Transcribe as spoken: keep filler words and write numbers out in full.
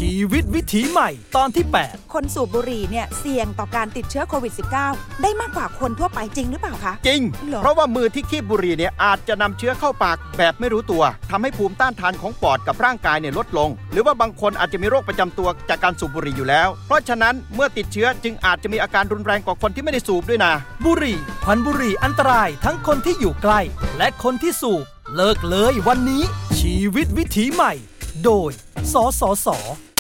ชีวิตวิถีใหม่ตอนที่แปดคนสูบบุหรี่เนี่ยเสี่ยงต่อการติดเชื้อโควิด สิบเก้า ได้มากกว่าคนทั่วไปจริงหรือเปล่าคะจริงเพราะว่ามือที่คีบบุหรี่เนี่ยอาจจะนำเชื้อเข้าปากแบบไม่รู้ตัวทำให้ภูมิต้านทานของปอดกับร่างกายเนี่ยลดลงหรือว่าบางคนอาจจะมีโรคประจำตัวจากการสูบบุหรี่อยู่แล้วเพราะฉะนั้นเมื่อติดเชื้อจึงอาจจะมีอาการรุนแรงกว่าคนที่ไม่ได้สูบด้วยนะบุหรี่ควันบุหรี่อันตรายทั้งคนที่อยู่ใกล้และคนที่สูบเลิกเลยวันนี้ชีวิตวิถีใหม่โดยสสส